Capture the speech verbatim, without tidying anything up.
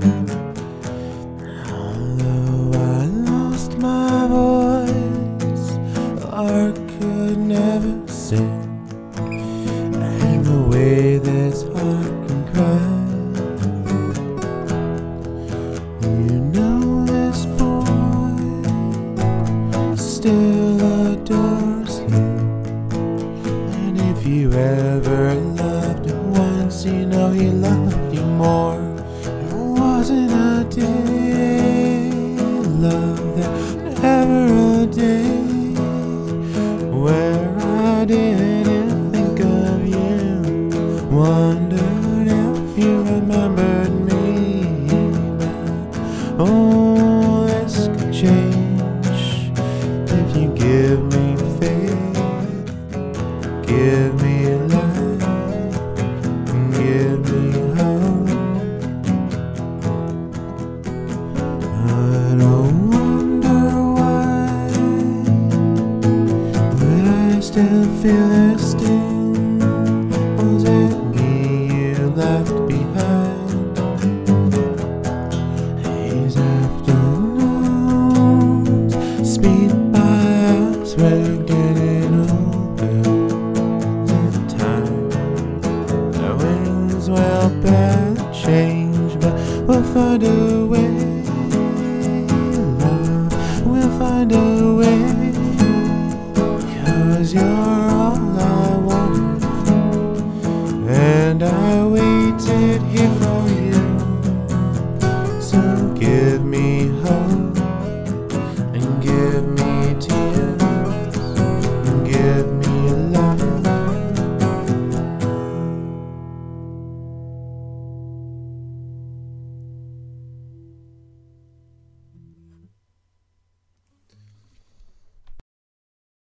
Although I lost my voice, or could never sing, and the way this heart can cry. You know this boy still adores you, and if you ever loved him once, you know he loved you more. It wasn't a day, love, that ever a day where I didn't think of you, wondered if you remembered me. But oh, this could change if you give me faith, give me life, and give me hope. I don't wonder why, but I still feel the sting. Was it me you left behind? These afternoons speed by us, we're getting older. In time, our wings will bear the change, but we'll find a way, love, we'll find a